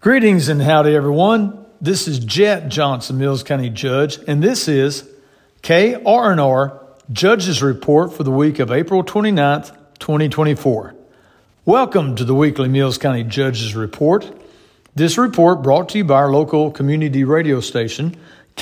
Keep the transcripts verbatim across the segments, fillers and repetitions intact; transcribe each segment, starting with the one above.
Greetings and howdy, everyone. This is Jet Johnson, Mills County Judge, and this is K R and R Judge's Report for the week of April twenty-ninth, twenty twenty-four. Welcome to the weekly Mills County Judge's Report. This report brought to you by our local community radio station,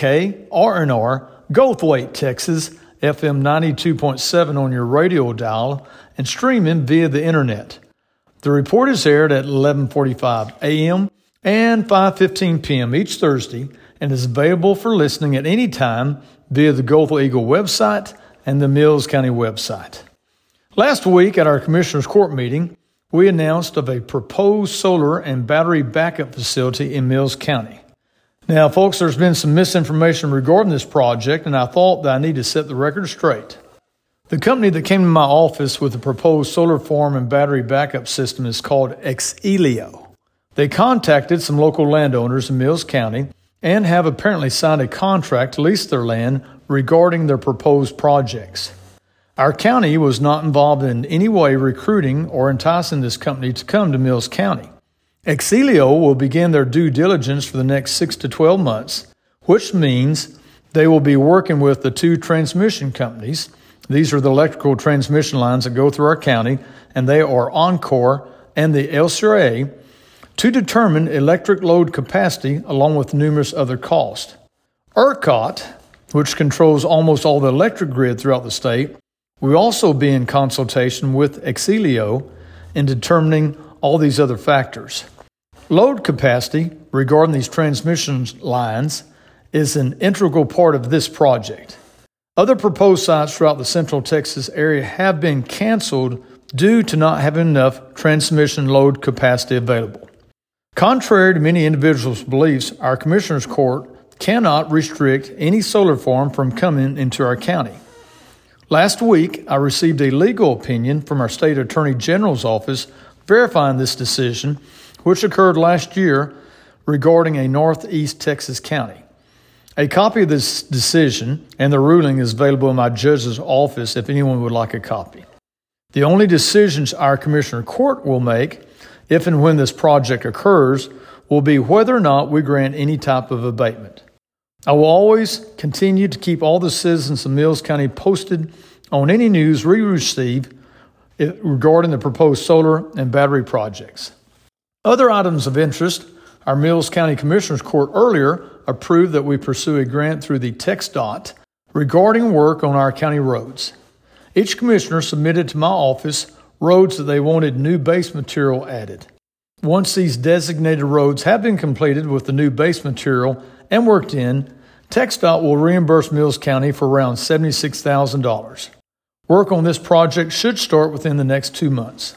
K R and R, Goldthwaite, Texas, F M ninety-two point seven on your radio dial, and streaming via the internet. The report is aired at eleven forty-five a.m. and five fifteen p.m. each Thursday and is available for listening at any time via the Gulf Eagle website and the Mills County website. Last week at our Commissioners Court meeting, we announced of a proposed solar and battery backup facility in Mills County. Now, folks, there's been some misinformation regarding this project, and I thought that I need to set the record straight. The company that came to my office with the proposed solar farm and battery backup system is called X-Elio. They contacted some local landowners in Mills County and have apparently signed a contract to lease their land regarding their proposed projects. Our county was not involved in any way recruiting or enticing this company to come to Mills County. X-Elio will begin their due diligence for the next six to twelve months, which means they will be working with the two transmission companies. These are the electrical transmission lines that go through our county, and they are Encore and the L C R A, to determine electric load capacity along with numerous other costs. ERCOT, which controls almost all the electric grid throughout the state, will also be in consultation with X-Elio in determining all these other factors. Load capacity regarding these transmission lines is an integral part of this project. Other proposed sites throughout the Central Texas area have been canceled due to not having enough transmission load capacity available. Contrary to many individuals' beliefs, our Commissioners Court cannot restrict any solar farm from coming into our county. Last week, I received a legal opinion from our State Attorney General's office verifying this decision, which occurred last year regarding a Northeast Texas county. A copy of this decision and the ruling is available in my judge's office if anyone would like a copy. The only decisions our Commissioner Court will make, if and when this project occurs, will be whether or not we grant any type of abatement. I will always continue to keep all the citizens of Mills County posted on any news we receive regarding the proposed solar and battery projects. Other items of interest, our Mills County Commissioners Court earlier approved that we pursue a grant through the TxDOT regarding work on our county roads. Each commissioner submitted to my office roads that they wanted new base material added. Once these designated roads have been completed with the new base material and worked in, TxDOT will reimburse Mills County for around seventy-six thousand dollars. Work on this project should start within the next two months.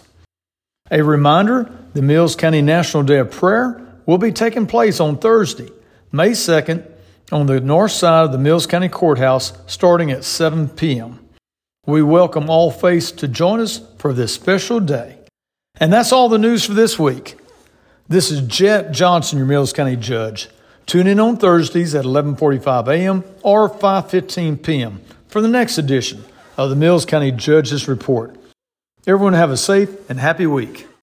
A reminder, the Mills County National Day of Prayer will be taking place on Thursday, May second, on the north side of the Mills County Courthouse starting at seven p.m. We welcome all faiths to join us for this special day. And that's all the news for this week. This is Jet Johnson, your Mills County Judge. Tune in on Thursdays at eleven forty-five a.m. or five fifteen p.m. for the next edition of the Mills County Judge's Report. Everyone have a safe and happy week.